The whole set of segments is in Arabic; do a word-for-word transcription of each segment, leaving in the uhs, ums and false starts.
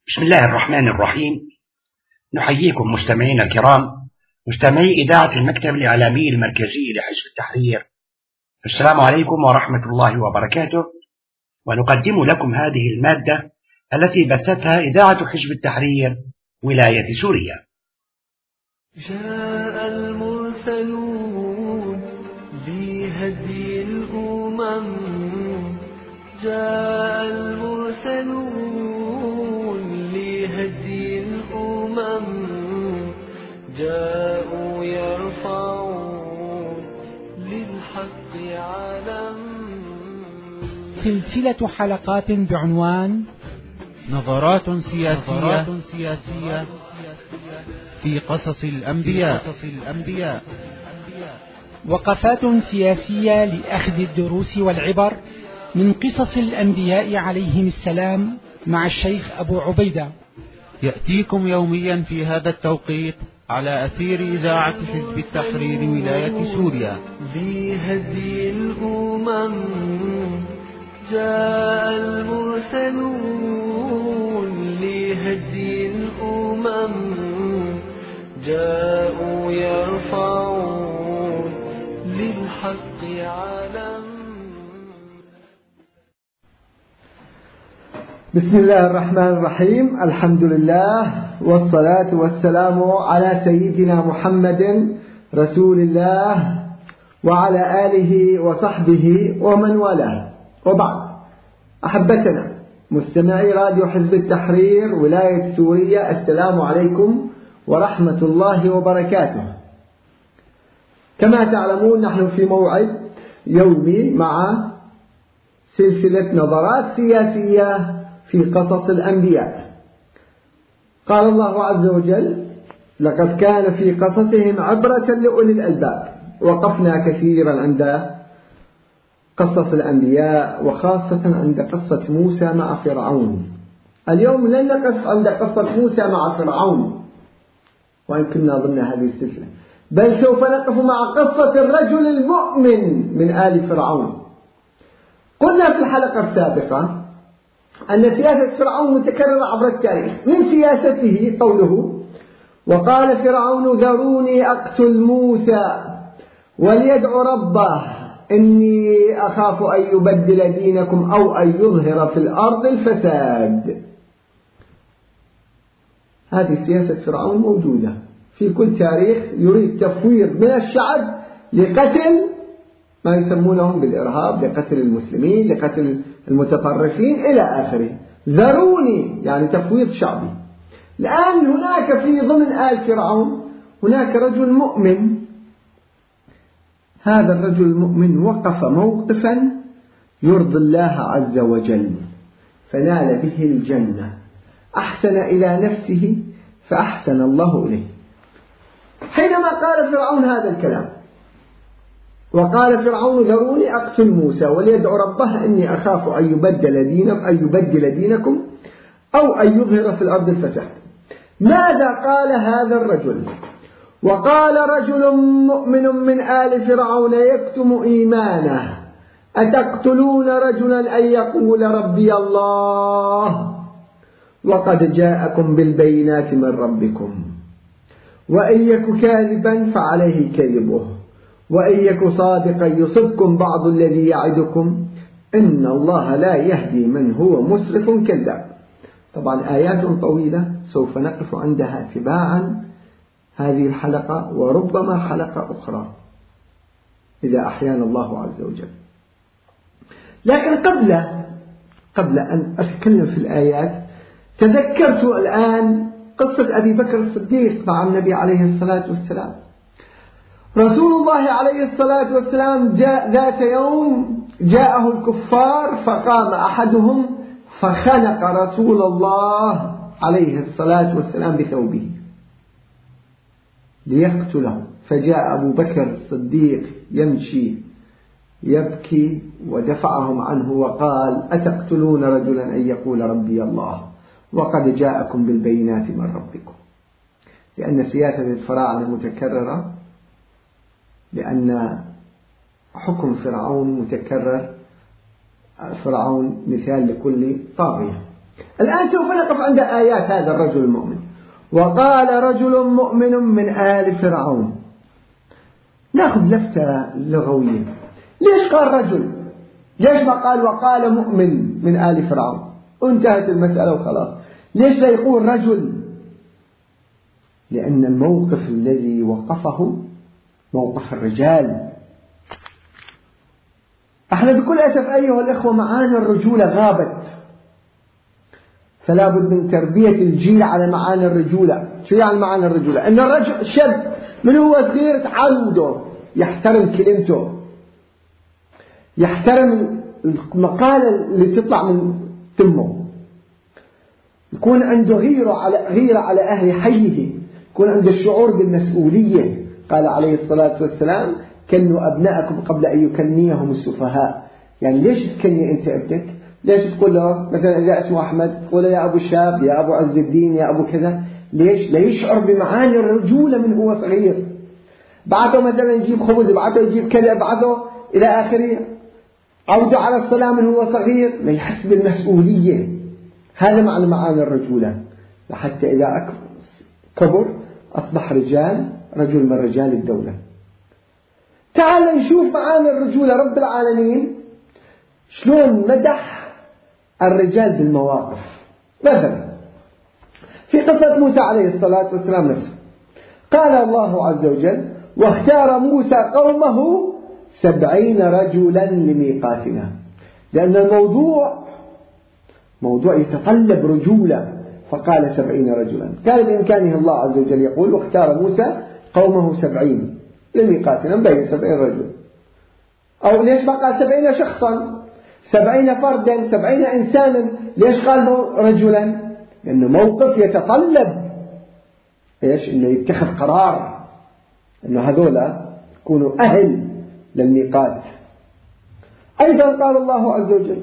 بسم الله الرحمن الرحيم. نحييكم مستمعينا الكرام، مستمعي إذاعة المكتب الإعلامي المركزي لحزب التحرير. السلام عليكم ورحمة الله وبركاته، ونقدم لكم هذه المادة التي بثتها إذاعة حزب التحرير ولاية سوريا. جاء المرسلون بهدي الأمم، جاء المرسلون لهدي الأمم، جاءوا يرفعون للحق علم. سلسلة حلقات بعنوان نظرات سياسية, نظرات سياسية في قصص الأنبياء. وقفات سياسية لأخذ الدروس والعبر من قصص الأنبياء عليهم السلام، مع الشيخ أبو عبيدة. يأتيكم يوميا في هذا التوقيت على أثير إذاعة حزب التحرير ولاية سوريا. بهدي الأمم جاء المرسلون لهدي الأمم، جاءوا يرفعون للحق علم. بسم الله الرحمن الرحيم. الحمد لله والصلاة والسلام على سيدنا محمد رسول الله وعلى آله وصحبه ومن والاه، وبعد. أحبتنا مستمعي راديو حزب التحرير ولاية سوريا، السلام عليكم ورحمة الله وبركاته. كما تعلمون نحن في موعد يومي مع سلسلة نظرات سياسية في قصص الأنبياء. قال الله عز وجل: لقد كان في قصصهم عبرة لأولي الألباب. وقفنا كثيرا عند قصص الأنبياء، وخاصة عند قصة موسى مع فرعون. اليوم لن نقف عند قصة موسى مع فرعون، وإن كنا ضمن هذه السلسلة، بل سوف نقف مع قصة الرجل المؤمن من آل فرعون. قلنا في الحلقة السابقة أن سياسة فرعون متكررة عبر التاريخ. من سياسته قوله: وقال فرعون ذروني أقتل موسى وليدعو ربه إني أخاف أن يبدل دينكم أو أن يظهر في الأرض الفساد. هذه سياسة فرعون موجودة في كل تاريخ، يريد تفويض من الشعب لقتل ما يسمونهم بالإرهاب، لقتل المسلمين، لقتل المتطرفين إلى آخره. ذروني يعني تفويض شعبي. الآن هناك في ضمن آل فرعون هناك رجل مؤمن. هذا الرجل المؤمن وقف موقفا يرضي الله عز وجل، فنال به الجنة. أحسن إلى نفسه فأحسن الله إليه. حينما قال فرعون هذا الكلام، وقال فرعون ذروني أقتل موسى وليدعو ربه إني أخاف أن يبدل دينكم أن يبدل دينكم أو أن يظهر في الأرض الفساد، ماذا قال هذا الرجل؟ وقال رجل مؤمن من آل فرعون يكتم إيمانه: أتقتلون رجلا أن يقول ربي الله وقد جاءكم بالبينات من ربكم، وإن يك كاذبا فعليه كذبه، وإن يك صادقا يصبكم بعض الذي يعدكم، إن الله لا يهدي من هو مسرف كذاب. طبعا آيات طويلة سوف نقف عندها تباعا هذه الحلقة، وربما حلقة أخرى إذا أحيانا الله عز وجل. لكن قبل قبل أن أتكلم في الآيات، تذكرت الآن قصة أبي بكر الصديق مع النبي عليه الصلاة والسلام. رسول الله عليه الصلاة والسلام جاء ذات يوم، جاءه الكفار، فقام أحدهم فخنق رسول الله عليه الصلاة والسلام بثوبه ليقتله. فجاء أبو بكر الصديق يمشي يبكي ودفعهم عنه وقال: أتقتلون رجلا أن يقول ربي الله وقد جاءكم بالبينات من ربكم. لأن سياسة الفراعنة متكررة، لأن حكم فرعون متكرر. فرعون مثال لكل طاغية. الآن سوف نقف عند آيات هذا الرجل المؤمن. وقال رجل مؤمن من آل فرعون. نأخذ لفتة لغوية. ليش قال رجل؟ ليش ما قال وقال مؤمن من آل فرعون وانتهت المسألة وخلاص؟ ليش لا يقول رجل؟ لأن الموقف الذي وقفه موقف الرجال. احنا بكل أسف أيها الإخوة معاني الرجولة غابت، فلا بد من تربية الجيل على معاني الرجولة. شو يعني معاني الرجولة؟ أن الرجل شاب من هو صغير تعوده يحترم كلمته، يحترم المقالة اللي تطلع من تمه، يكون عنده غيرة على غيرة على أهل حيه، يكون عنده الشعور بالمسؤولية. قال عليه الصلاة والسلام: كنوا أبناءكم قبل أن يكنيهم السفهاء. يعني ليش تكني أنت ابنك؟ ليش تقول له مثلا إذا اسمه أحمد تقول له يا أبو الشاب، يا أبو عز الدين، يا أبو كذا؟ ليش؟ لا يشعر بمعاني الرجولة من هو صغير. بعده مثلا يجيب خبز، بعده يجيب كذا، بعده إلى آخره، عوده على الصلاة من هو صغير، لا يحس بالمسؤولية. هذا معنى معاني الرجولة. لحتى إذا كبر أصبح رجال، رجل من رجال الدولة. تعال نشوف معاني الرجولة. رب العالمين شلون مدح الرجال بالمواقف. مثلا في قصة موسى عليه الصلاة والسلام نفسه قال الله عز وجل: واختار موسى قومه سبعين رجلا لميقاتنا. لأن الموضوع موضوع يتطلب رجولة، فقال سبعين رجلا. كان بإمكانه الله عز وجل يقول: واختار موسى قومه سبعين لميقاتنا، بين سبعين رجل. أو ليش ما قال سبعين شخصا، سبعين فردا، سبعين إنسانا؟ ليش قال رجلا؟ لأنه موقف يتطلب إيش؟ إنه يتخذ قرار إنه هذولا يكونوا أهل للميقات. أيضا قال الله عز وجل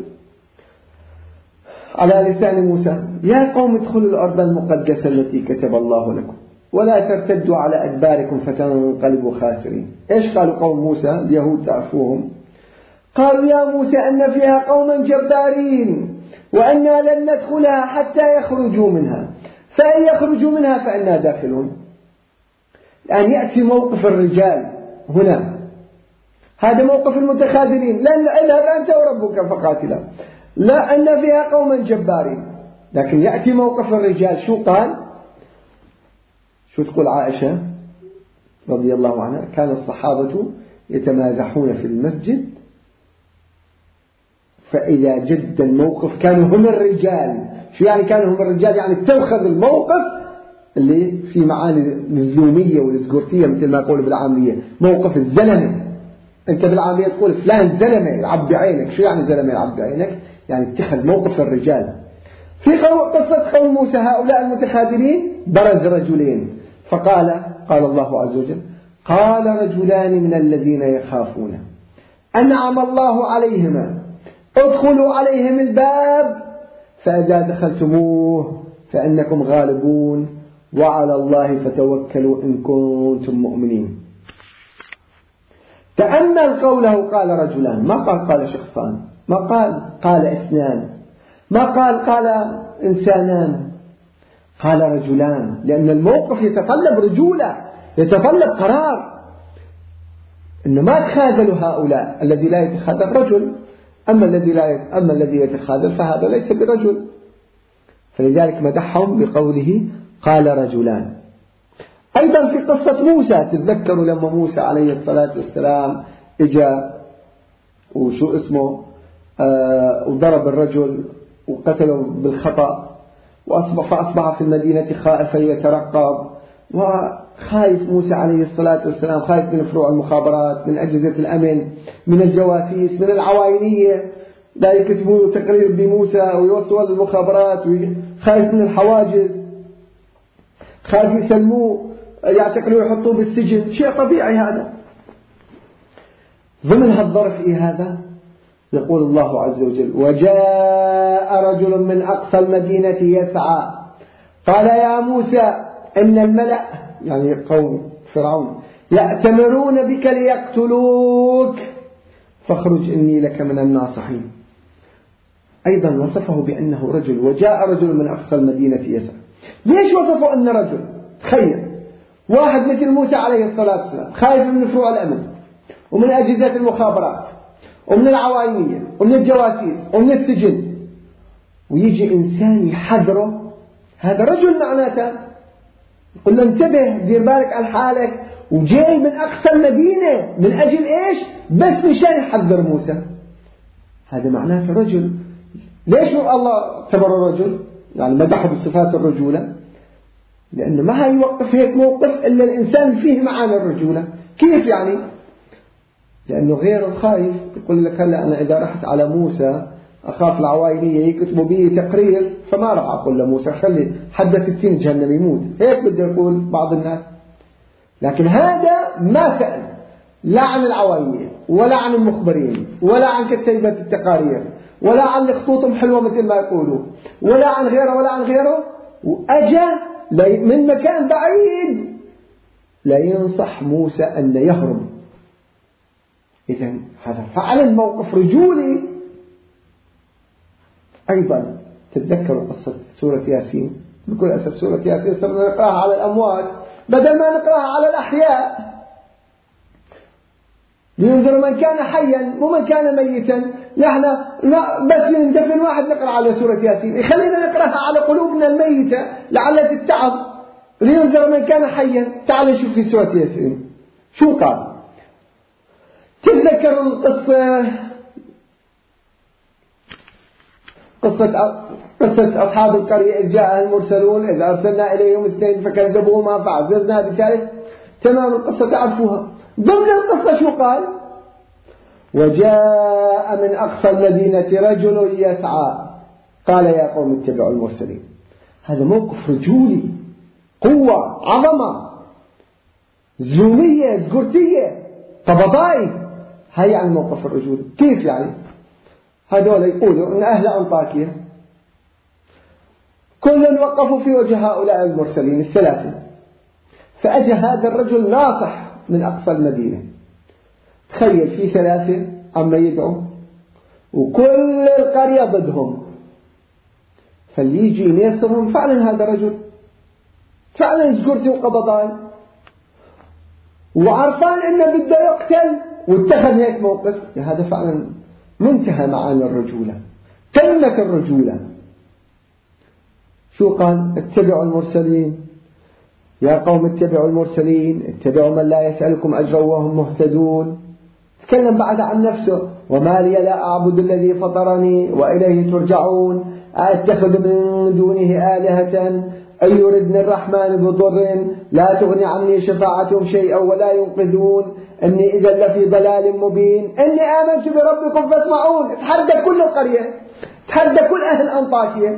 على لسان موسى: يا قوم ادخلوا الأرض المقدسة التي كتب الله لكم ولا ترتدوا على أدباركم فتنقلبوا خاسرين. إيش قالوا قوم موسى؟ اليهود تعرفوهم. قالوا: يا موسى أن فيها قوما جبارين وأنا لن ندخلها حتى يخرجوا منها، فإن يخرجوا منها فإنا داخلون. الآن يأتي موقف الرجال هنا، هذا موقف المتخاذلين: لن اذهب أنت وربك فقاتلا، لا أن فيها قوما جبارين. لكن يأتي موقف الرجال، شو قال؟ شو تقول عائشة رضي الله عنها؟ كان الصحابة يتمازحون في المسجد، فإذا جد الموقف كانوا هم الرجال. شو يعني كانوا هم الرجال؟ يعني اتخذ الموقف اللي في معاني الزلومية والزقورتية مثل ما يقولوا بالعامية، موقف الزلمة. أنت بالعامية تقول فلان زلمة يلعب بعينك. شو يعني زلمة يلعب بعينك؟ يعني اتخذ موقف الرجال. في قصة قوم موسى هؤلاء المتخاذلين برز رجلين، فقال قال الله عز وجل: قال رجلان من الذين يخافون أنعم الله عليهما ادخلوا عليهم الباب فإذا دخلتموه فإنكم غالبون وعلى الله فتوكلوا إن كنتم مؤمنين. تأمل قوله قال رجلان، ما قال قال شخصان، ما قال قال اثنان، ما قال قال إنسانان، قال رجلان. لأن الموقف يتطلب رجولة، يتطلب قرار. إنه ما تخاذلوا هؤلاء. الذي لا يتخاذل رجل، أما الذي لا يت... أما الذي يتخاذل فهذا ليس برجل. فلذلك مدحهم بقوله قال رجلان. أيضا في قصة موسى، تتذكروا لما موسى عليه الصلاة والسلام إجا وشو اسمه آه وضرب الرجل وقتله بالخطأ، وأصبح فأصبح في المدينة خائفا يترقب، وخايف موسى عليه الصلاة والسلام، خايف من فروع المخابرات، من أجهزة الأمن، من الجواسيس، من العوائلية، لا يكتبوا تقرير بموسى ويوصلوا للمخابرات، خايف من الحواجز، خايف يسلموه يعتقلوا ويحطوه بالسجن. شيء طبيعي هذا. ضمن هالظرف إيه هذا؟ يقول الله عز وجل: وجاء رجل من أقصى المدينة يسعى قال يا موسى إن الملأ، يعني قوم فرعون، يأتمرون بك ليقتلوك فاخرج إني لك من الناصحين. أيضا وصفه بأنه رجل، وجاء رجل من أقصى المدينة يسعى. ليش وصفه أنه رجل؟ تخيل واحد مثل موسى عليه الصلاة والسلام خايف من فروع الأمن ومن أجهزة المخابرات ومن العوائلية ومن الجواسيس ومن السجن، ويجي إنسان يحذره، هذا رجل معناته يقول له انتبه دير بالك على حالك، وجاي من أقصى المدينة من أجل إيش؟ بس مشان يحذر موسى. هذا معناته رجل. ليش الله اعتبر رجل؟ يعني مدحه بصفات الرجولة، لأنه ما هيوقف هيك موقف إلا الإنسان فيه معاني الرجولة. كيف يعني؟ لأنه غير خايف يقول لك هلا أنا إذا رحت على موسى أخاف العوائلية يكتبوا بي تقرير فما راح أقول لموسى خلي حد ستين جهنم يموت، هيك بده يقول بعض الناس. لكن هذا ما سأل لا عن العوائلية ولا عن المخبرين ولا عن كتيبة التقارير ولا عن خطوطهم حلوة مثل ما يقولوا ولا عن غيره ولا عن غيره، وأجا من مكان بعيد لا ينصح موسى أن يهرب. إذن هذا فعلا موقف رجولي. أيضا تتذكروا قصة سورة ياسين؟ بكل أسف سورة ياسين صرنا نقرأها على الأموات بدل ما نقرأها على الأحياء. لينذر من كان حيا ومن كان ميتا. نحن بس ندفن واحد نقرأ على سورة ياسين، خلينا نقرأها على قلوبنا الميتة لعل تتعب. لينذر من كان حيا. تعال نشوف في سورة ياسين شو قال. تذكر القصة قصة قصة أصحاب القرية إذ جاء المرسلون إذ أرسلنا إليهم اثنين فكذبوهما فعززنا بثالث. تمام القصة تعرفوها. ضمن القصة شو قال؟ وجاء من أقصى المدينة رجل يسعى قال يا قوم اتبعوا المرسلين. هذا موقف رجولي، قوة، عظمة، زلومية، زقرتية، قبضائي. هاي عن موقف الرجولي. كيف يعني؟ هذول يقولوا أن أهل أنطاكية كل وقفوا في وجه هؤلاء المرسلين الثلاثة، فأجى هذا الرجل ناصح من أقصى المدينة. تخيل في ثلاثة عم يدعوا وكل القرية ضدهم، فاللي يجي يناصرهم فعلا هذا رجل فعلا زقرتي وقبضاي وعرفان إنه بده يقتل واتخذ هيك موقف. هذا فعلا منتهى معاني الرجولة، كلمة الرجولة. شو قال؟ اتبعوا المرسلين يا قوم اتبعوا المرسلين اتبعوا من لا يسألكم أجرا وهم مهتدون. تكلم بعد عن نفسه وما لي لا أعبد الذي فطرني وإليه ترجعون أتخذ من دونه آلهة أن يردني الرحمن بضر لا تغني عني شفاعتهم شيئا ولا ينقذون إني إذا لفي ضلال مبين إني آمنت بربكم فاسمعون. تحدى كل القرية، تحدى كل أهل أنطاكية.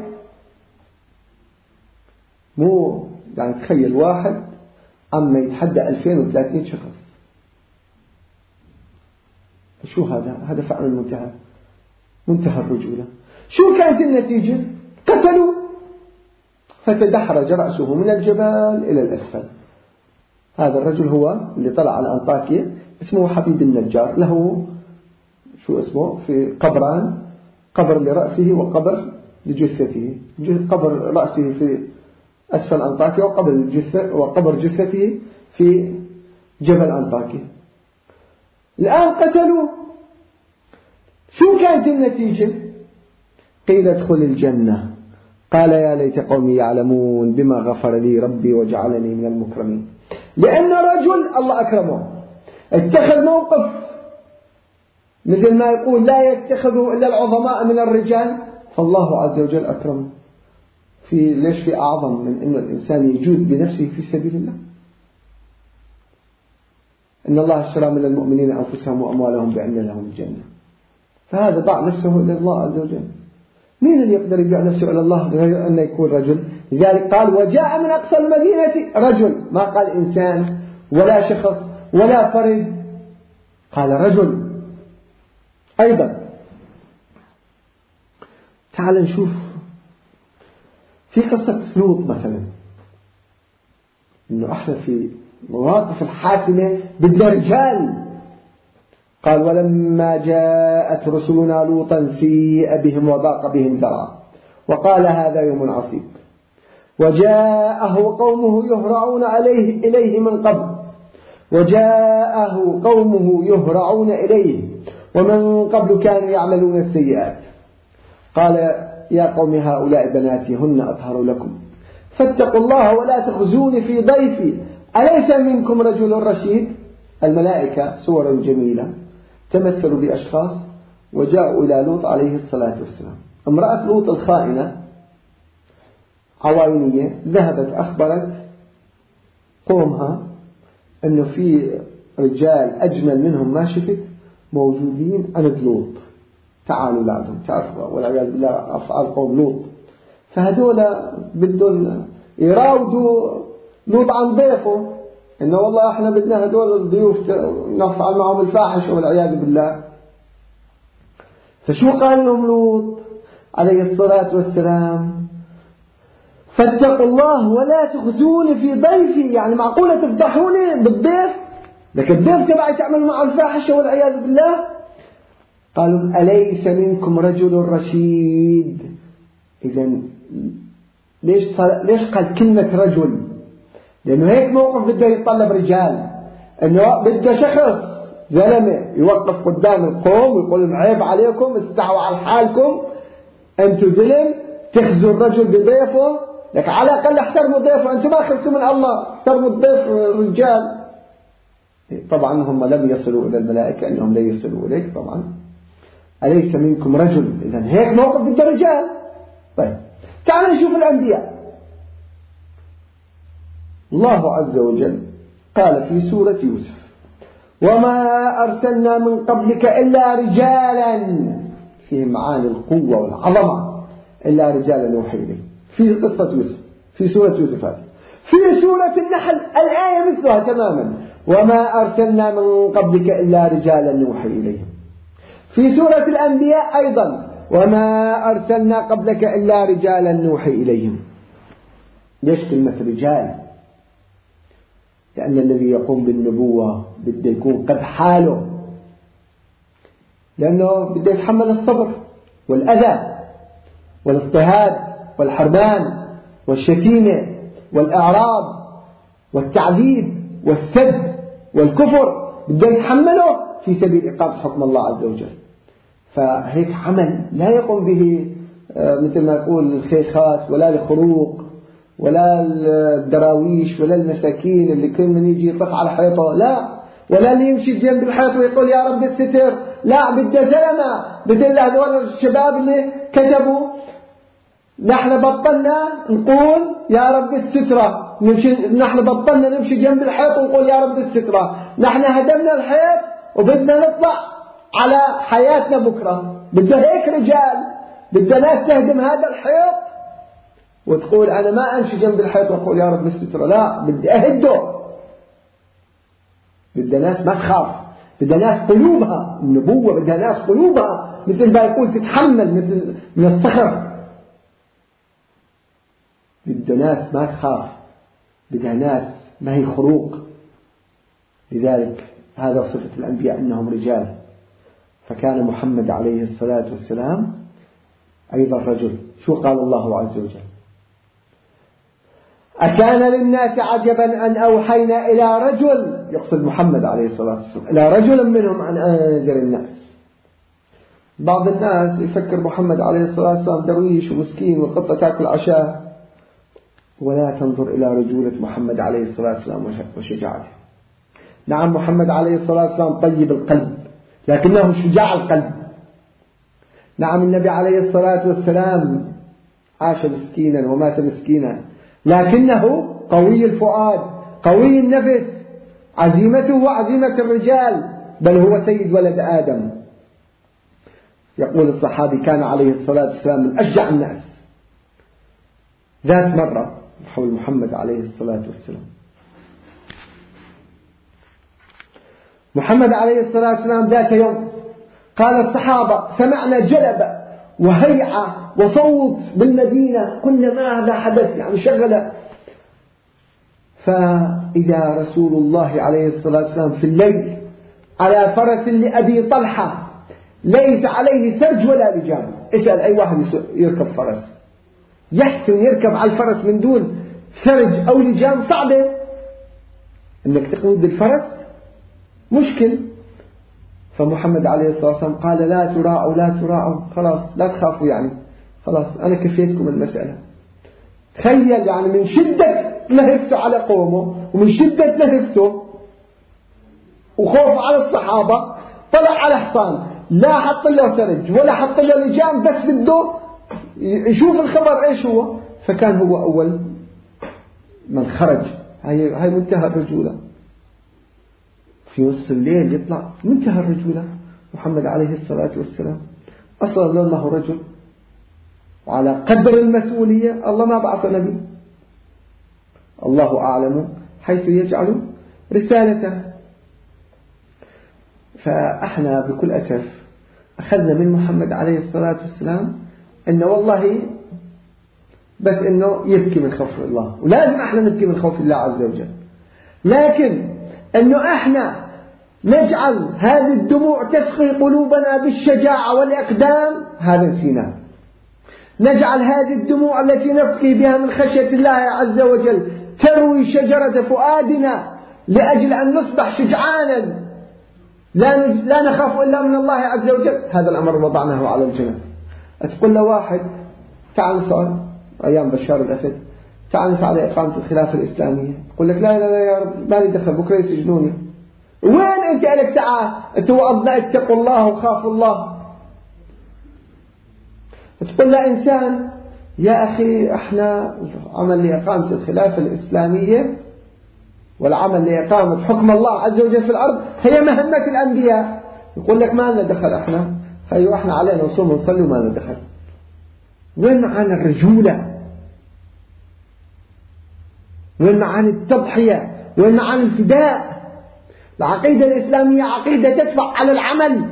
مو يعني تخيل واحد عم يتحدى ألفين وثلاثين شخص. شو هذا؟ هذا فعلا منتهى منتهى الرجولة. شو كانت النتيجة؟ قتلوا فتدحرج رأسه من الجبال إلى الأسفل. هذا الرجل هو اللي طلع على أنطاكية اسمه حبيب النجار، له شو اسمه في قبران، قبر لرأسه وقبر لجثته. قبر رأسه في أسفل أنطاكية وقبر الجثة وقبر جثته في جبل أنطاكية. الآن قتلوا. شو كانت النتيجة؟ قيل ادخل الجنة قال يا ليت قومي يعلمون بما غفر لي ربي وجعلني من المكرمين. لأن رجل الله أكرمه اتخذ موقف مثل ما يقول لا يتخذه إلا العظماء من الرجال، فالله عز وجل أكرمه. في ليش في أعظم من أن الإنسان يجود بنفسه في سبيل الله؟ إن الله اشترى من المؤمنين أنفسهم وأموالهم بأن لهم الجنة. فهذا باع نفسه إلى الله عز وجل. مين اللي يقدر يبيع نفسه إلى الله غير أن يكون رجل؟ لذلك قال وجاء من أقصى المدينة رجل، ما قال إنسان ولا شخص ولا فرد، قال رجل. أيضا تعال نشوف في قصة لوط مثلا، إنه إحنا في مواقف الحاسمة بدنا رجال. قال ولما جاءت رسلنا لوطا سيء بهم وضاق بهم ذرعا وقال هذا يوم عصيب وجاءه قومه يهرعون عليه إليه من قبل وجاءه قومه يهرعون إليه ومن قبل كانوا يعملون السيئات قال يا قوم هؤلاء بناتي هن أطهر لكم فاتقوا الله ولا تخزوني في ضيفي أليس منكم رجل رشيد. الملائكة صور جميلة تمثلوا بأشخاص وجاءوا إلى لوط عليه الصلاة والسلام. امرأة لوط الخائنة عوائنية ذهبت أخبرت قومها أنه في رجال أجمل منهم ما شفت موجودين عند لوط تعالوا لعندهم تعرفوا والعياذ بالله أفعال قوم لوط. فهدول بدهم يراودوا لوط عن ضيفه إنه والله إحنا بدنا هدول الضيوف نفعل معهم الفاحشة والعياذ بالله. فشو قال لهم لوط عليه الصلاة والسلام فاتقوا الله ولا تخزوني في ضيفي. يعني معقولة تفضحوني بالضيف لك الضيف تبعي تعمل معه الفاحشة والعياذ بالله. قالوا أليس منكم رجل رشيد. إذن ليش ليش قال كلمة رجل؟ لأنه هيك موقف بده يتطلب رجال إنه بده شخص زلمة يوقف قدام القوم ويقول لهم عيب عليكم استعوا على حالكم أنتم زلم تخزوا الرجل بضيفه. لك على الأقل احترموا ضيفه أنتم ما خفتوا من الله احترموا الضيف الرجال. طبعا هم لم يصلوا إلى الملائكة أنهم لا يصلوا إليك طبعا. أليس منكم رجل. إذن هيك موقف بده رجال. طيب تعالوا نشوف الأنبياء. الله عز وجل قال في سورة يوسف وما أرسلنا من قبلك إلا رجالا فيه معاني القوة والعظمة إلا رجالا نوحي إليه في قصة يوسف في سورة يوسف هذه. في سورة النحل الآية مثلها تماما وما أرسلنا من قبلك إلا رجالا نوحي إليهم. في سورة الأنبياء أيضا وما أرسلنا قبلك إلا رجالا نوحي إليهم. ليش كلمة رجال؟ لأن الذي يقوم بالنبوة بده يكون قد حاله لأنه بده يتحمل الصبر والأذى والاضطهاد والحرمان والشتيمة والإعراض والتعذيب والسب والكفر بده يتحمله في سبيل إقامة حكم الله عز وجل. فهيك عمل لا يقوم به مثل ما يقول الشيخات ولا الخروق ولا الدراويش ولا المساكين اللي كل من يجي يطف على حيطه لا ولا اللي يمشي جنب الحيط ويقول يا رب الستر لا بده زلمة مثل هذول الشباب اللي كتبوا نحن بطلنا نقول يا رب السترة نمشي نحن بطلنا نمشي جنب الحيط ونقول يا رب السترة نحن هدمنا الحيط وبدنا نطلع على حياتنا بكرة. بده هيك رجال بده ناس تهدم هذا الحيط وتقول أنا ما أمشي جنب الحيط وأقول يا رب السترة لا بدي أهده. بدها ناس ما تخاف بدها ناس قلوبها النبوة بدها ناس قلوبها مثل ما يقول تتحمل مثل من الصخر. بدها ناس ما تخاف بدها ناس ما هي خروق. لذلك هذا صفة الأنبياء أنهم رجال. فكان محمد عليه الصلاة والسلام أيضا رجل. شو قال الله عز وجل أكان للناس عجبا أن أوحينا إلى رجل يقصد محمد عليه الصلاة والسلام إلى رجل منهم أن أنذر الناس. بعض الناس يفكر محمد عليه الصلاة والسلام درويش ومسكين والقطة تأكل عشاء ولا تنظر إلى رجولة محمد عليه الصلاة والسلام وشجاعته. نعم محمد عليه الصلاة والسلام طيب القلب لكنه شجاع القلب. نعم النبي عليه الصلاة والسلام عاش مسكينا ومات مسكينا لكنه قوي الفؤاد قوي النفس عزيمته عزيمة الرجال بل هو سيد ولد آدم. يقول الصحابي كان عليه الصلاة والسلام من أشجع الناس. ذات مرة حول محمد عليه الصلاة والسلام محمد عليه الصلاة والسلام ذات يوم قال الصحابة سمعنا جلبة وهيعة وصوت بالمدينة قلنا ما هذا حدث يعني شغلة. فإذا رسول الله عليه الصلاة والسلام في الليل على فرس لأبي طلحة ليس عليه سرج ولا لجام. اسأل أي واحد يركب فرس يحسن يركب على الفرس من دون سرج أو لجام. صعبة أنك تقود الفرس، مشكل. فمحمد عليه الصلاة والسلام قال لا تراعوا لا تراعوا، خلاص لا تخافوا، يعني خلاص أنا كفيتكم المسألة. تخيل يعني من شدة لهفته على قومه ومن شدة لهفته وخوف على الصحابة طلع على حصان، لا حط له سرج ولا حط له لجام، بس بده يشوف الخبر ايش هو. فكان هو أول من خرج. هاي هاي منتهى الرجولة. في وسط الليل يطلع، منتهى الرجولة. محمد عليه الصلاة والسلام أصلا لو ما هو رجل، وعلى قدر المسؤولية الله ما بعث نبي، الله أعلم حيث يجعل رسالته. فإحنا بكل أسف أخذنا من محمد عليه الصلاة والسلام إنه والله بس إنه يبكي من خوف الله، ولازم إحنا نبكي من خوف الله عز وجل، لكن إنه إحنا نجعل هذه الدموع تسقي قلوبنا بالشجاعة والإقدام، هذا نسيناه. نجعل هذه الدموع التي نسقي بها من خشية الله عز وجل تروي شجرة فؤادنا لأجل أن نصبح شجعانا لا لا نخاف إلا من الله عز وجل. هذا الأمر وضعناه على الجنة. تقول له واحد تعال نسأل أيام بشار الأسد، تعال نسأل على إقامة الخلافة الإسلامية، يقول لك لا لا لا يا رب ما لي دخل، بكرة يسجنوني. وين أنت لك ساعة توعظنا اتقوا الله وخافوا الله؟ تقول له إنسان يا أخي إحنا عمل لإقامة الخلافة الإسلامية والعمل لإقامة حكم الله عز وجل في الأرض هي مهمة الأنبياء. يقول لك ما لنا دخل، إحنا خيو إحنا علينا نصوم ونصلي وما لنا دخل. وين معانا الرجولة؟ وين معانا التضحية؟ وين معانا الفداء؟ العقيدة الإسلامية عقيدة تدفع على العمل.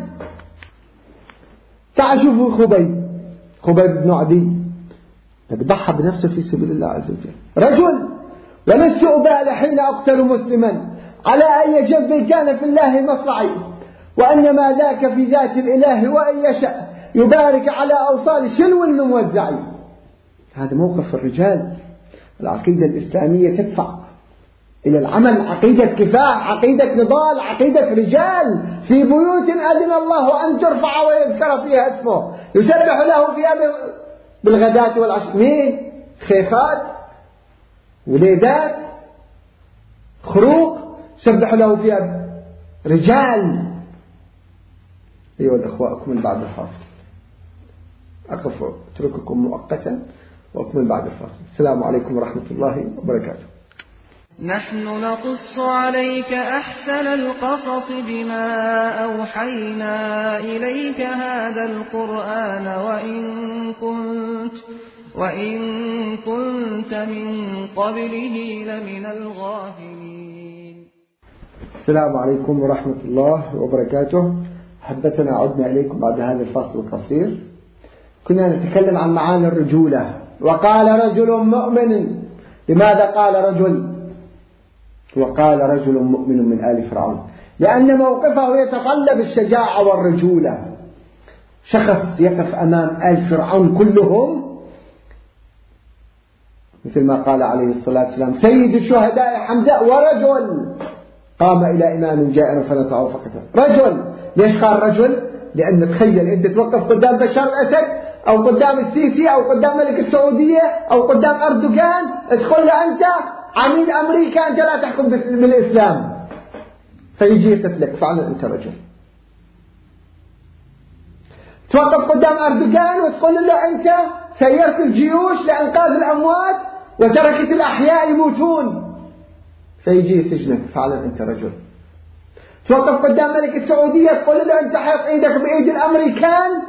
تعال شوفوا خبيب خبيب بن عدي ضحى بنفسه في سبيل الله عز وجل. رجل ولست أبالي حين أقتل مسلما على أي جنب كان في الله مصرعي، وأنما ذاك في ذات الإله وإن يشاء يبارك على أوصال شلو الموزعي. هذا موقف الرجال. العقيدة الإسلامية تدفع إلى العمل، عقيدة كفاح، عقيدة نضال، عقيدة رجال. في بيوت أذن الله أن ترفع ويذكر فيها اسمه يسبح له فيها بالغداة والعشي. مين؟ خيخات وليدات خروق سبح له فيها رجال. أيها الأخوة أكمل بعد الفاصل. أقف أترككم مؤقتا وأكمل بعد الفاصل. السلام عليكم ورحمة الله وبركاته. نحن نقص عليك أحسن القصص بما أوحينا إليك هذا القرآن وإن كنت وإن كنت من قبله لمن الغافلين. السلام عليكم ورحمة الله وبركاته. حبتنا عدنا إليكم بعد هذا الفصل القصير. كنا نتكلم عن معاني الرجولة. وقال رجل مؤمن. لماذا قال رجل؟ وقال رجل مؤمن من آل فرعون، لأن موقفه يتطلب الشجاعة والرجولة. شخص يقف أمام آل فرعون كلهم، مثل ما قال عليه الصلاة والسلام سيد الشهداء حمزة ورجل قام إلى إمام جائر فنصعه فقتله. رجل. ليش قال رجل؟ لأن تخيل أنت توقف قدام بشار الأسد أو قدام السيسي أو قدام ملك السعودية أو قدام أردوغان، تقول له أنت عميل أمريكا، أنت لا تحكم بالإسلام، فيجي يستفلك فعلا أنت رجل. توقف قدام أردوغان وتقول له أنت سيرت الجيوش لإنقاذ الأموات وتركت الأحياء يموتون، فيجي يسجنك فعلا أنت رجل. توقف قدام ملك السعودية تقول له أنت حاط إيدك بإيد الأمريكان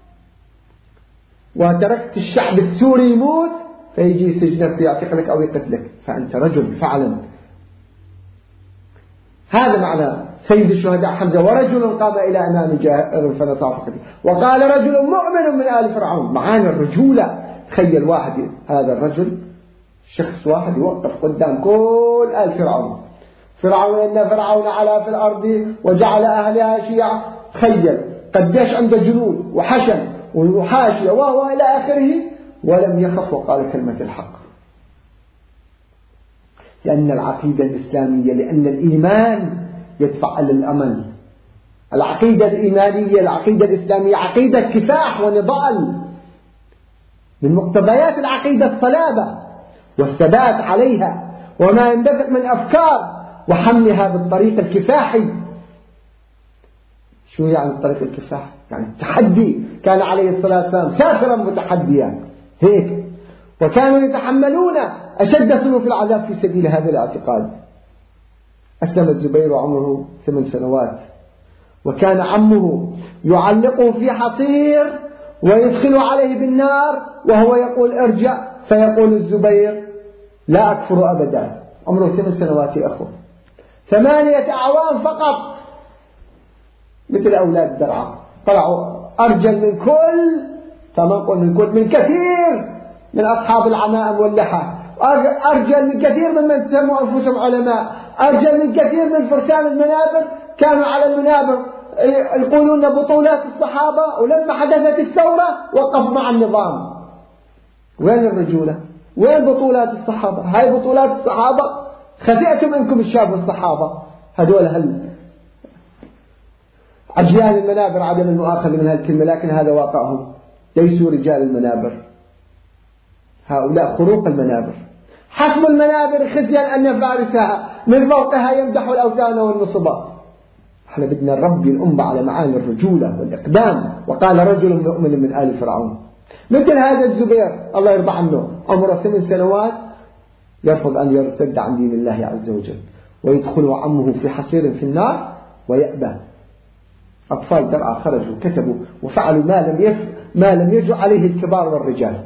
وتركت الشعب السوري يموت، فيجي يسجنك ويعتقلك أو يقتلك، فأنت رجل فعلا. هذا معنى سيد الشهداء حمزة ورجل قام إلى أمام جائر فنصعه فقتله. وقال رجل مؤمن من آل فرعون. معاني الرجولة. تخيل واحد، هذا الرجل شخص واحد يوقف قدام كل آل فرعون فرعون إن فرعون علا في الأرض وجعل أهلها شيعا. تخيل قديش عنده جنود وحشم وحاشية وهو إلى آخره، ولم يخف وقال كلمة الحق. لأن العقيدة الإسلامية، لأن الإيمان يدفع إلى الأمل. العقيدة الإيمانية العقيدة الإسلامية عقيدة كفاح ونضال، من مقتضيات العقيدة الصلابة والثبات عليها وما يندفع من أفكار وحملها بالطريق الكفاحي. شو يعني الطريق الكفاحي؟ يعني التحدي. كان عليه الصلاة والسلام سافرا متحديا هيك، وكانوا يتحملون أشد سلوك العذاب في سبيل هذا الاعتقاد. أسلم الزبير وعمره ثمان سنوات، وكان عمه يعلقه في حصير ويدخل عليه بالنار وهو يقول ارجع، فيقول الزبير لا أكفر أبدا. عمره ثمان سنوات يا أخوة، ثمانية أعوام فقط، مثل أولاد درعا، طلعوا أرجل من كل، فما نقول من كل، من كثير من أصحاب العمائم واللحى، أرجل من كثير ممن سموا أنفسهم علماء، أرجل من كثير من فرسان المنابر. كانوا على المنابر يقولون بطولات الصحابة، ولما حدثت الثورة وقف مع النظام. وين الرجولة؟ وين بطولات الصحابة؟ هاي بطولات الصحابة خفئتم إنكم الشاب الصحابة هذول هل عجلان المنابر، عدم المؤاخذة من هالكلمة، لكن هذا واقعهم، ليسوا رجال المنابر، هؤلاء خروق المنابر. حسب المنابر خزيا أن فارسها من فوقها يمدح الأوثان والنصباء. احنا بدنا نربي الأمة على معاني الرجولة والإقدام. وقال رجل مؤمن من آل فرعون، مثل هذا الزبير الله يرضى عنه، عمره ثمان سنوات، يرفض أن يرتد عن دين الله عز وجل، ويدخل عمه في حصير في النار ويأبى. أطفال درعا خرجوا كتبوا وفعلوا ما لم يف ما لم يجرؤ عليه الكبار والرجال.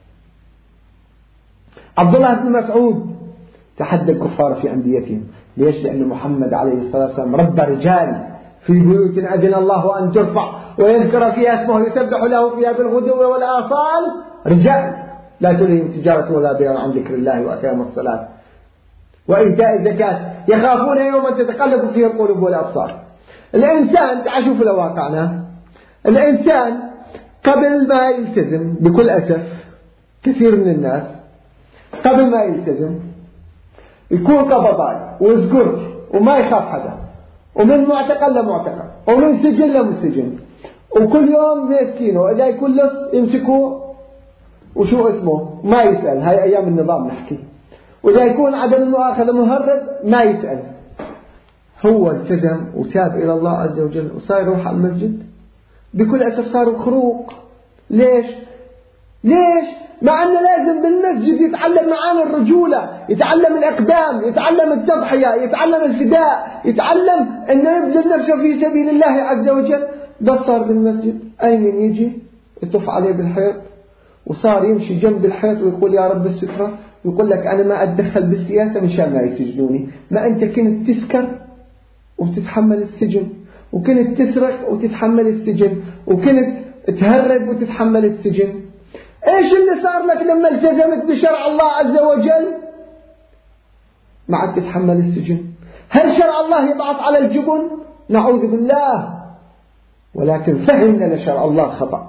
عبد الله بن مسعود تحدى الكفار في أنديتهم. ليش؟ لأن محمد عليه الصلاة والسلام ربى رجال في بيوت أذن الله أن ترفع ويذكر فيها اسمه يسبح له فيها بالغدو والآصال، رجال لا تلههم تجارة ولا بيع عن ذكر الله وأقام الصلاة وإيتاء الزكاة يخافون يوما تتقلب فيه القلوب والأبصار. الإنسان تعشوف لو واقعنا، الإنسان قبل ما يلتزم بكل أسف كثير من الناس قبل ما يلتزم يكون قبضاي وزقرت وما يخاف حدا، ومن معتقل لمعتقل، ومن سجن لمسجن، وكل يوم مسكينه إذا يكون لص يمسكوه وشو اسمه ما يسأل. هاي أيام النظام نحكي. وإذا يكون عدم المؤاخذة مهرب ما يسأل. هو التزم وتاب إلى الله عز وجل وصار يروح على المسجد، بكل أسف صاروا خروق. ليش؟ ليش؟ مع أنه لازم بالمسجد يتعلم معاني الرجولة، يتعلم الإقدام، يتعلم التضحية، يتعلم الفداء، يتعلم أنه يبذل نفسه في سبيل الله عز وجل. بس صار بالمسجد أين يجي يطف عليه بالحيط، وصار يمشي جنب الحيط ويقول يا رب السترة، ويقول لك أنا ما أتدخل بالسياسة مشان ما يسجنوني. ما أنت كنت تسكر وتتحمل السجن، وكنت تسرق وتتحمل السجن، وكنت تهرب وتتحمل السجن. ايش اللي صار لك لما التزمت بشرع الله عز وجل؟ ما عاد تتحمل السجن. هل شرع الله يضغط على الجبن؟ نعوذ بالله. ولكن فهمنا لشرع الله خطأ،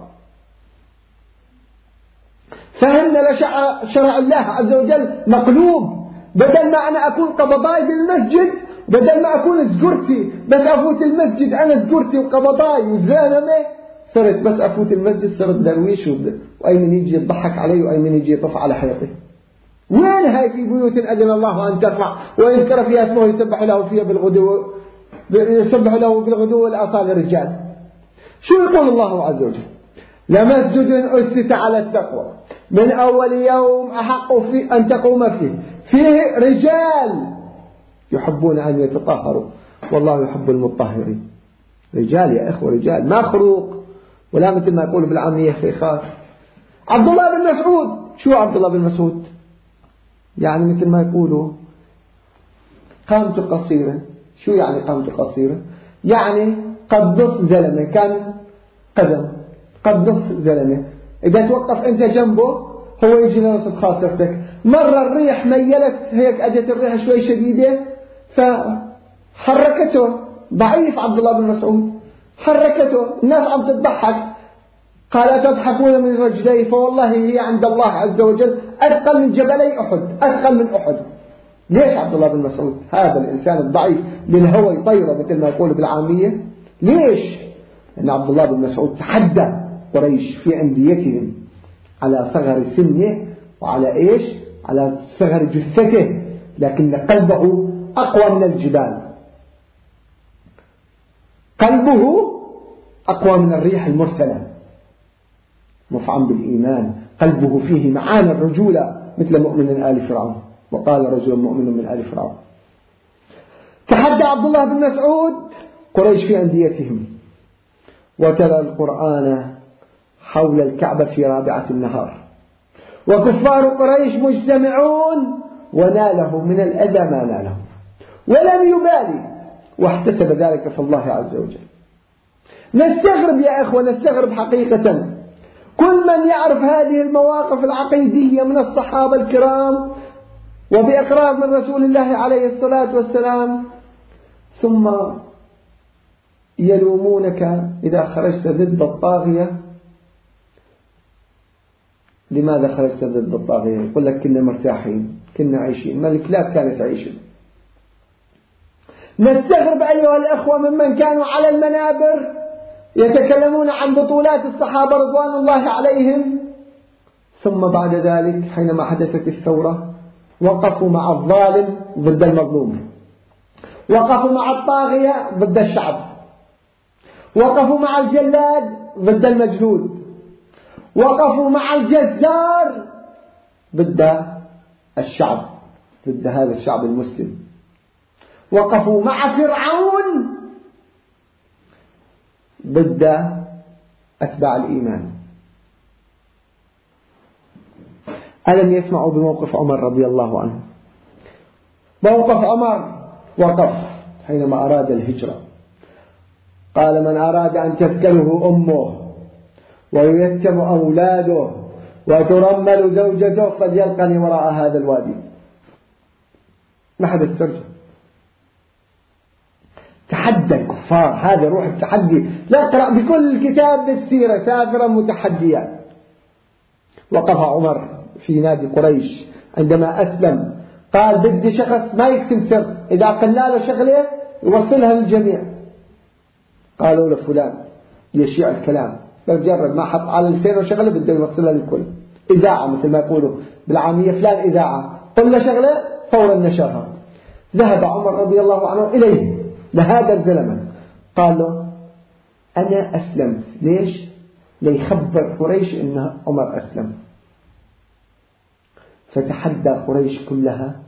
فهمنا لشرع شرع الله عز وجل مقلوب. بدل ما أنا أكون قبضاي بالمسجد، بدل ما أكون زقرتي بس أفوت المسجد أنا زقرتي وقبضاي وزلمة، صرت بس أفوت المسجد صرت درويش، وأي من يجي يضحك علي وأي من يجي يطف على حيطي. وين هاي؟ في بيوت أذن الله أن ترفع ويذكر فيها اسمه يسبح له فيها بالغدو يسبح له بالغدو والآصال الرجال. شو يقول الله عز وجل؟ لمسجد أسس على التقوى من أول يوم أحق في أن تقوم فيه فيه رجال يحبون أن يتطهروا والله يحب المطهرين. رجال يا إخوة، رجال، ما خروق ولا مثل ما يقولوا بالعامية خيخات. عبد الله بن مسعود، شو عبد الله بن مسعود؟ يعني مثل ما يقولوا قامته قصيرة. شو يعني قامته قصيرة؟ يعني قد نص زلمة، كان قدم قد نص زلمة. إذا توقف أنت جنبه هو يجي لنصف خاطرتك. مرة الريح ميلت هيك، أجت الريح شوي شديدة حركته ضعيف عبد الله بن مسعود، حركته الناس عم تضحك، قال أتضحكون من رجلي فوالله هي عند الله عز وجل أثقل من جبلي أحد، أثقل من أحد. ليش عبد الله بن مسعود هذا الإنسان الضعيف للهوى يطيره مثل ما يقول بالعامية؟ ليش؟ لأن عبد الله بن مسعود تحدى قريش في أنديتهم على صغر سنه وعلى إيش؟ على صغر جثته، لكن قلبه أقوى من الجبال، قلبه أقوى من الريح المرسلة، مفعم بالإيمان، قلبه فيه معاني الرجولة مثل مؤمن آل فرعون. وقال رجل مؤمن من آل فرعون. تحدى عبد الله بن مسعود قريش في أنديتهم، وتلا القرآن حول الكعبة في رابعة النهار، وكفار قريش مجتمعون، وناله من الأذى ما ناله ولم يبالي، واحتسب ذلك في الله عز وجل. نستغرب يا إخوة، نستغرب حقيقة كل من يعرف هذه المواقف العقيدية من الصحابة الكرام وبإقرار من رسول الله عليه الصلاة والسلام، ثم يلومونك إذا خرجت ضد الطاغية. لماذا خرجت ضد الطاغية؟ يقول لك كنا مرتاحين، كنا عايشين، ما الكلاب كانت عايشين. نستغرب أيها الأخوة ممن كانوا على المنابر يتكلمون عن بطولات الصحابة رضوان الله عليهم، ثم بعد ذلك حينما حدثت الثورة وقفوا مع الظالم ضد المظلوم، وقفوا مع الطاغية ضد الشعب، وقفوا مع الجلاد ضد المجلود، وقفوا مع الجزار ضد الشعب، ضد هذا الشعب المسلم، وقفوا مع فرعون ضد أتباع الإيمان. ألم يسمعوا بموقف عمر رضي الله عنه؟ موقف عمر وقف حينما أراد الهجرة، قال من أراد أن تثكله أمه ويتم أولاده وترمل زوجته فليلقني وراء هذا الوادي. ما حد استرجع، تحدى الكفار، هذا روح التحدي. لا اقرأ بكل كتاب بالسيرة سافرا متحديا. وقف عمر في نادي قريش عندما أسلم، قال بدي شخص ما يكتم سر، إذا قلنا له شغلة يوصلها للجميع. قالوا له فلان يشيع الكلام، بجرب ما حط على لسانه شغلة بده يوصلها للكل، إذاعة مثل ما يقولوا بالعامية، فلان إذاعة قل له شغلة فورا نشرها. ذهب عمر رضي الله عنه إليه لهذا الزلمة، قال له أنا أسلمت. ليش؟ ليخبر قريش إن عمر أسلم. فتحدى قريش كلها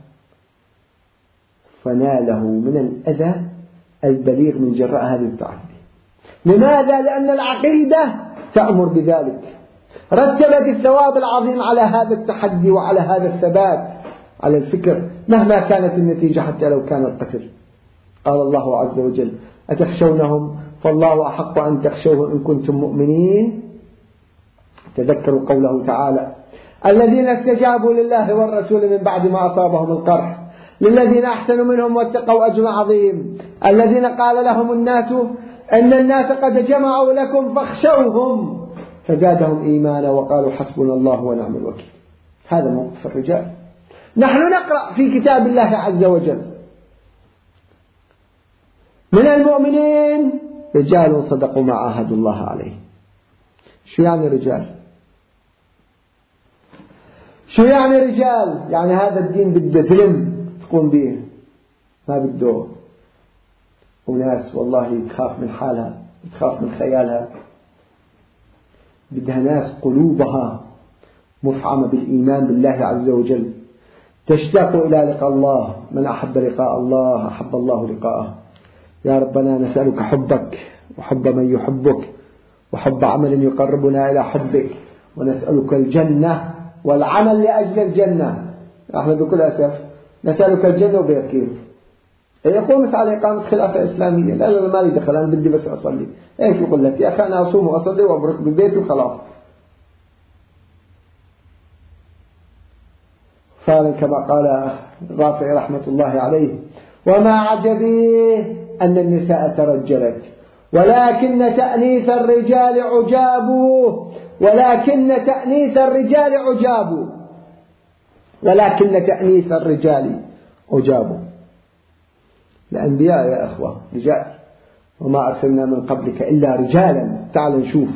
فناله من الأذى البليغ من جراء هذه التحدي. لماذا؟ لأن العقيدة تأمر بذلك، رتبت الثواب العظيم على هذا التحدي وعلى هذا الثبات على الفكر مهما كانت النتيجة حتى لو كان القتل. قال الله عز وجل أتخشونهم فالله أحق أن تخشوه إن كنتم مؤمنين. تذكروا قوله تعالى الذين استجابوا لله والرسول من بعد ما أصابهم القرح للذين أحسنوا منهم واتقوا أجر عظيم الذين قال لهم الناس إن الناس قد جمعوا لكم فاخشوهم فزادهم إيمانا وقالوا حسبنا الله ونعم الوكيل. هذا موقف الرجال. نحن نقرأ في كتاب الله عز وجل من المؤمنين رجال صدقوا ما عاهدوا الله عليه. شو يعني رجال؟ شو يعني رجال؟ يعني هذا الدين بده فيلم تقوم به، ما بده وناس والله تخاف من حالها، تخاف من خيالها، بدها ناس قلوبها مفعمة بالإيمان بالله عز وجل، تشتاق إلى لقاء الله. من أحب لقاء الله أحب الله لقاءه. يا ربنا نسألك حبك وحب من يحبك وحب عمل يقربنا إلى حبك، ونسألك الجنة والعمل لأجل الجنة. نحن بكل أسف نسألك الجنة وبيكير يقول مسألة على إقامة خلافة إسلامية. لا لا ما لي دخل، أنا بدي بس أصلي. إيش يقول لك يا أخي أنا أصوم وأصلي وأبرك بالبيت وخلاص. فعلا كما قال رافع رحمة الله عليه وما عجبي أن النساء ترجلت، ولكن تأنيث الرجال عجاب، ولكن تأنيث الرجال عجاب، ولكن تأنيث الرجال عجاب. الأنبياء يا أخوة رجال، وما أرسلنا من قبلك إلا رجالا. تعال نشوف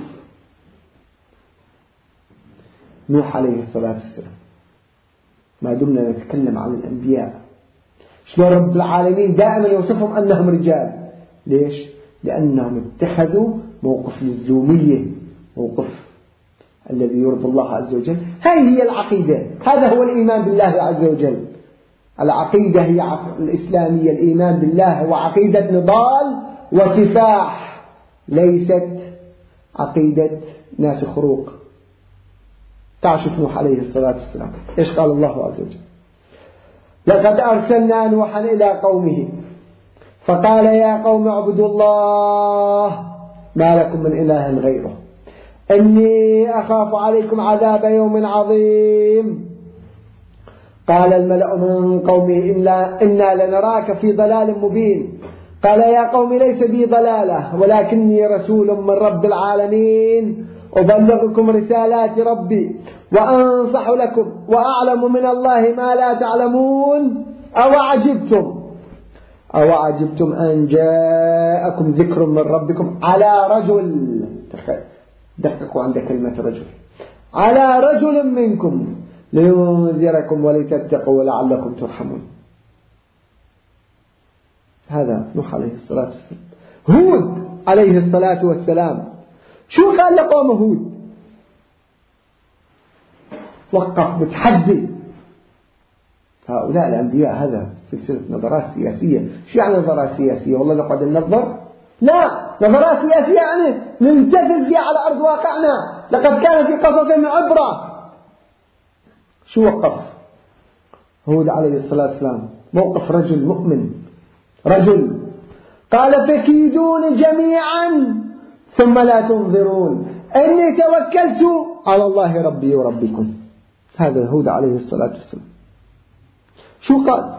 نوح عليه الصلاة والسلام، ما دمنا نتكلم عن الأنبياء، شلون رب العالمين دائما يوصفهم أنهم رجال. ليش؟ لأنهم اتخذوا موقف اللزومية، موقف الذي يرضي الله عز وجل. هذه هي العقيدة، هذا هو الإيمان بالله عز وجل. العقيدة هي الإسلامية، الإيمان بالله هو عقيدة نضال وكفاح، ليست عقيدة ناس خروق. تعشف نوح عليه الصلاة والسلام، إيش قال الله عز وجل؟ لقد أرسلنا نوحا إلى قومه فقال يا قوم اعبدوا الله ما لكم من إله غيره إني أخاف عليكم عذاب يوم عظيم. قال الملأ من قومه إنا لنراك في ضلال مبين. قال يا قوم ليس بي ضلالة ولكني رسول من رب العالمين أبلغكم رسالات ربي وأنصح لكم وأعلم من الله ما لا تعلمون. أو عجبتم أو عجبتم أن جاءكم ذكر من ربكم على رجل، دققوا عند كلمة رجل، على رجل منكم لينذركم ولتتقوا ولعلكم ترحمون. هذا نوح عليه الصلاة والسلام. هود عليه الصلاة والسلام شو قال لقوم هود؟ وقف بتحدي هؤلاء الأنبياء. هذا سلسلة نظرات سياسية. شو يعني نظرات سياسية؟ والله نقعد ننظر؟ لا، نظرات سياسية يعني ننتزل فيها على أرض واقعنا. لقد كان في قصصهم عبرة. شو وقف هود عليه الصلاة والسلام؟ موقف رجل مؤمن، رجل قال فكيدون جميعا ثم لا تنظرون إني توكلت على الله ربي وربكم. هذا هود عليه الصلاة والسلام. شو قال؟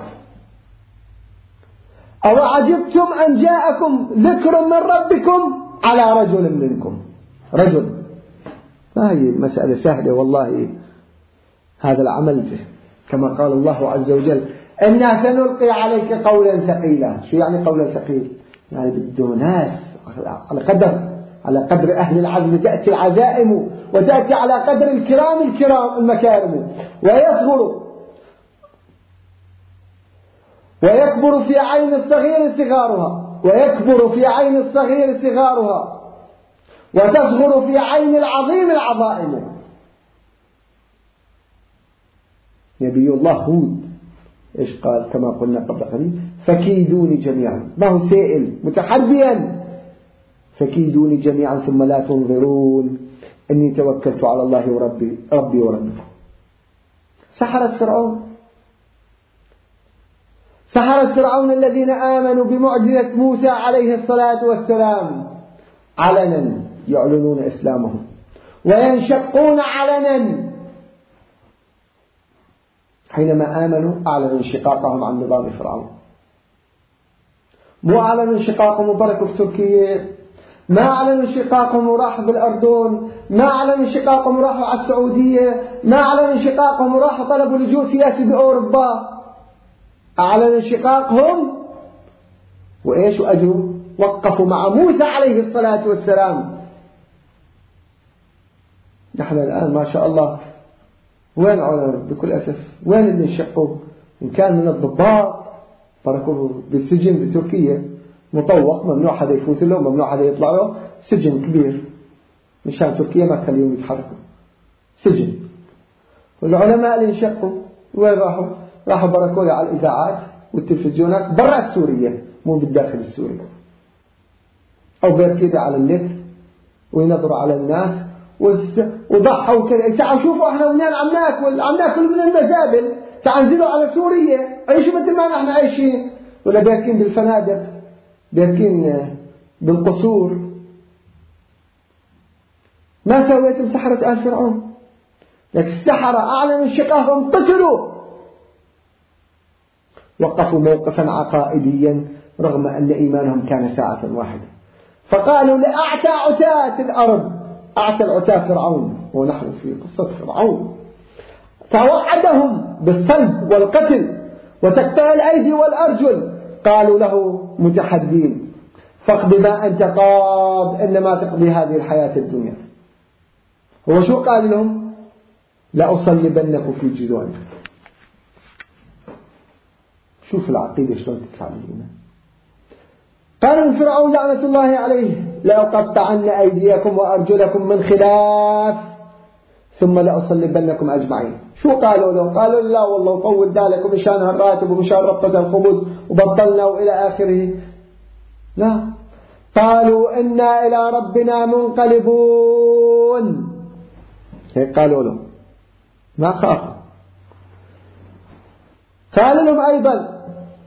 أو عجبتم أن جاءكم ذكر من ربكم على رجل منكم. رجل، ما هي مسألة سهلة والله. هذا العمل كما قال الله عز وجل إنا سنلقي عليك قولا ثقيلا. شو يعني قولا ثقيل؟ يعني بده ناس على قدر على قدر أهل العزم تأتي العزائم، وتأتي على قدر الكرام الكرام المكارم، ويصغر ويكبر في عين الصغير صغارها ويكبر في عين الصغير صغارها وتصغر في عين العظيم العظائم. نبي الله هود إيش قال؟ كما قلنا قبل قليل فكيدوني جميعا. ما هو سائل متحديا، فكيدوني جميعا ثم لا تنظرون إني توكلت على الله وربي ربي وربكم. سحرة فرعون، سحرة فرعون الذين آمنوا بمعجزة موسى عليه الصلاة والسلام علنا يعلنون إسلامهم وينشقون علنا. حينما آمنوا أعلنوا انشقاقهم عن نظام فرعون. مو أعلنوا انشقاقهم وتركوا في تركيا، ما أعلنوا انشقاقهم وراحوا بالأردن، ما أعلنوا انشقاقهم وراحوا على السعودية، ما أعلنوا انشقاقهم وراحوا طلبوا لجوء سياسي بأوروبا. أعلنوا انشقاقهم وإيش وأجوا وقفوا مع موسى عليه الصلاة والسلام. نحن الآن ما شاء الله وين بكل أسف وين اللي انشقوا؟ إن كان من الضباط تركوه بالسجن بتركيا مطوق، ممنوع حدا يفوت له، ممنوع حدا يطلع له، سجن كبير مشان تركيا ما تخليهم يتحركوا، سجن. والعلماء اللي انشقوا وين راحوا؟ راحوا بركوا على الإذاعات والتلفزيونات برات سوريا، مو بالداخل السوري، أو بيركضوا على النت وينظروا على الناس وضحوا كذا. تعالوا شوفوا احنا وين عم ناكل، عم ناكل من المزابل، تعالوا انزلوا على سوريا عيشوا مثل ما نحن عايشين. ولا بيركين بالفنادق، بيركين بالقصور. ما سويتم سحرة آل فرعون؟ لكن السحرة أعلنوا انشقاقهم قتلوا. وقفوا موقفا عقائديا رغم أن إيمانهم كان ساعة واحدة. فقالوا لأعتى عتاة الأرض، أعتى العتاة فرعون، ونحن في قصة فرعون، توعدهم بالصلب والقتل وتقطيع الأيدي والأرجل. قالوا له متحدين: فاقض ما أنت قاض، إنما تقضي هذه الحياة الدنيا. هو شو قال لهم؟ لأصلبنكم في جذوع. شوف العقيدة شلون تدفع بالإيمان. قال فرعون لعنة الله عليه: لأقطعن أيديكم وأرجلكم من خلاف ثم لأصلبنكم أجمعين. شو قالوا له؟ قالوا لا والله طول بالك ومشان الراتب ومشان ربطة الخبز وبطلنا وإلى آخره. لا، قالوا إنا إلى ربنا منقلبون. هيك قالوا له، ما خافوا. قال لهم أيضا: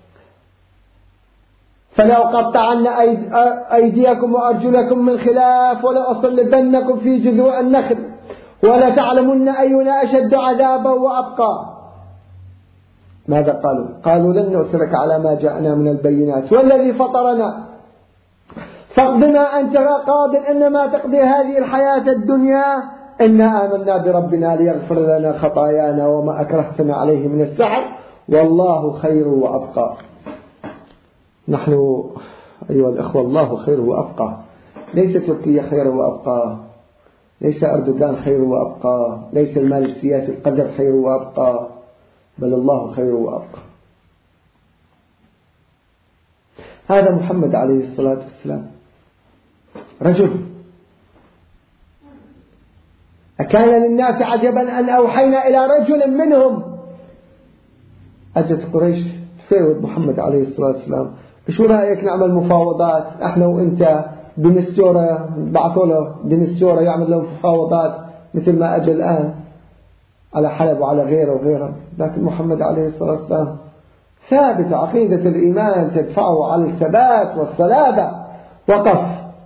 فلأقطعن أيديكم وأرجلكم من خلاف ولأصلبنكم في جذوع النخل ولتعلمن أينا أشد عذابا وأبقى. ماذا قالوا؟ قالوا: لن نؤثرك على ما جاءنا من البينات والذي فطرنا فاقض ما أنت قاض، إنما تقضي هذه الحياة الدنيا، إنا آمنا بربنا ليغفر لنا خطايانا وما أكرهتنا عليه من السحر والله خير وأبقى. نحن أيها الأخوة الله خير وأبقى، ليس تركيا خير وأبقى، ليس أردوغان خير وأبقى، ليس المال السياسي القدر خير وأبقى، بل الله خير وأبقى. هذا محمد عليه الصلاة والسلام رجل. أكان للناس عجبا أن أوحينا إلى رجل منهم. أجت قريش تفاوض محمد عليه الصلاة والسلام: شو رأيك نعمل مفاوضات احنا وانت؟ دينستورة بعثوا له دينستورة يعمل له مفاوضات مثل ما أجى الآن على حلب وعلى غيره وغيره. لكن محمد عليه الصلاة والسلام ثابت، عقيدة الإيمان تدفعه على الثبات والصلابة. وقف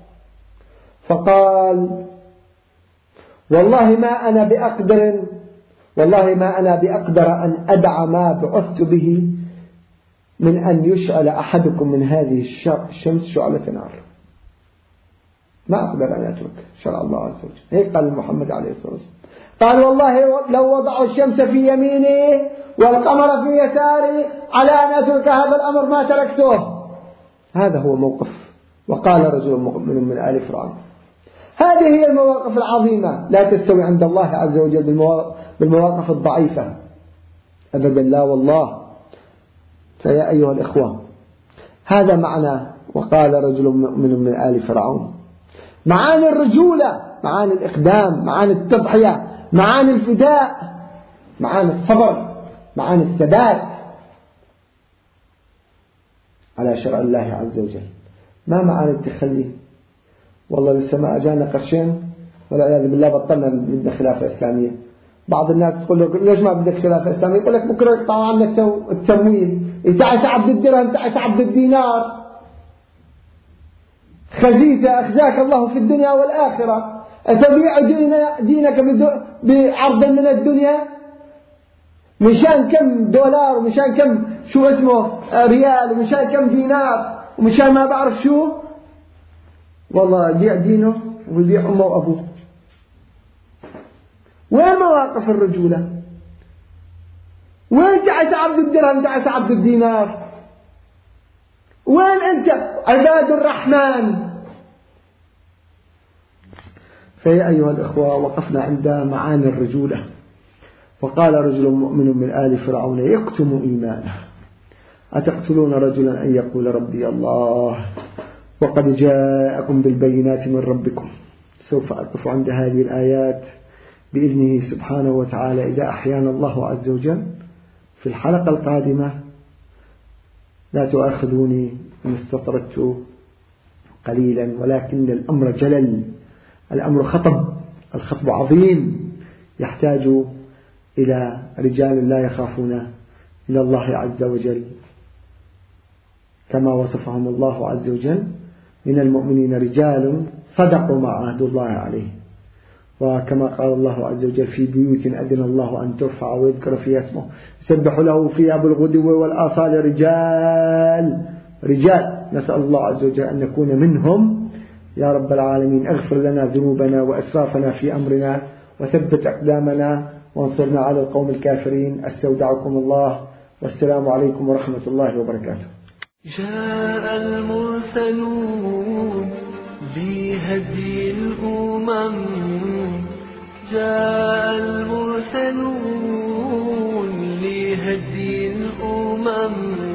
فقال: والله ما أنا بأقدر والله ما أنا بأقدر أن أدع ما بعثت به من أن يشعل أحدكم من هذه الشمس شعلة نار. ما أقدر أن أترك شرع الله عز وجل. هيك قال محمد عليه الصلاة والسلام. قال: والله لو وضعوا الشمس في يميني والقمر في يساري على أن أترك هذا الأمر ما تركته. هذا هو موقف. وقال رجل مؤمن من آل فرعون. هذه هي المواقف العظيمة، لا تستوي عند الله عز وجل بالمواقف الضعيفة أبدا، لا والله. فيا أيها الإخوة، هذا معنى وقال رجل مؤمن من آل فرعون. معاني الرجولة، معاني الإقدام، معاني التضحية، معاني الفداء، معاني الصبر، معاني الثبات على شرع الله عز وجل. ما معاني التخلي؟ والله لسه ما أجانا قرشين والعياذ بالله بطلنا بدنا خلافة إسلامية. بعض الناس تقول له: ليش ما بدك خلافة إسلامية؟ يقول لك: بكرة يقطعوا عنا التمويل، تعس عبد الدرهم، تعس عبد الدينار. خزيزة أخزاك الله في الدنيا والآخرة، أتبيع دينك بعرض من الدنيا مشان كم دولار ومشان كم شو اسمه ريال ومشان كم دينار ومشان ما بعرف شو. والله يبيع دينه ويبيع أمه وأبوه. وين مواقف الرجولة؟ وين تعس عبد الدرهم، تعس عبد الدينار؟ وين أنت عباد الرحمن؟ فيا أيها الأخوة، وقفنا عند معاني الرجولة. وقال رجل مؤمن من آل فرعون يكتم إيمانه: أتقتلون رجلا أن يقول ربي الله وقد جاءكم بالبينات من ربكم. سوف أقف عند هذه الآيات بإذنه سبحانه وتعالى إذا أحيانا الله عز وجل في الحلقة القادمة. لا تؤاخذوني إن استطردت قليلا، ولكن الأمر جلل، الأمر خطب، الخطب عظيم يحتاج إلى رجال لا يخافون إلا الله عز وجل كما وصفهم الله عز وجل: من المؤمنين رجال صدقوا ما عاهدوا الله عليه وكما قال الله عز وجل في بيوت أذن الله أن ترفع ويذكر فيها اسمه يسبح له فيها بالغدو والآصال رجال رجال. نسأل الله عز وجل أن نكون منهم يا رب العالمين. اغفر لنا ذنوبنا وإسرافنا في أمرنا وثبت أقدامنا وانصرنا على القوم الكافرين. استودعكم الله والسلام عليكم ورحمة الله وبركاته. جاء المرسلون بهدي الأمم جاء المرسلون لهدي الأمم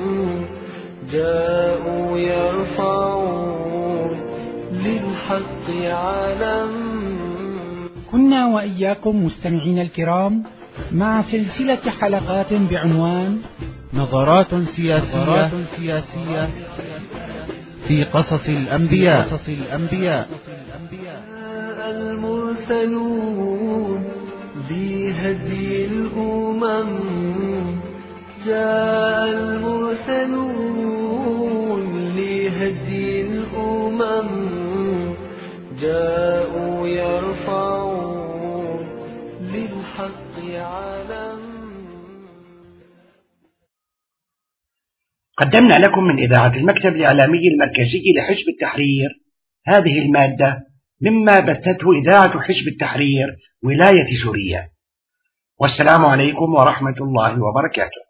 جاءوا يرفعون للحق علم. كنا وإياكم مستمعين الكرام مع سلسلة حلقات بعنوان نظرات سياسية, نظرات سياسية في قصص الأنبياء, قصص الأنبياء. المرسلون بهدي الأمم جاء المرسلون لهدي الأمم جاءوا يرفعون للحق علم. قدمنا لكم من إذاعة المكتب الإعلامي المركزي لحزب التحرير هذه المادة مما بثته إذاعة حزب التحرير ولاية سوريا. والسلام عليكم ورحمة الله وبركاته.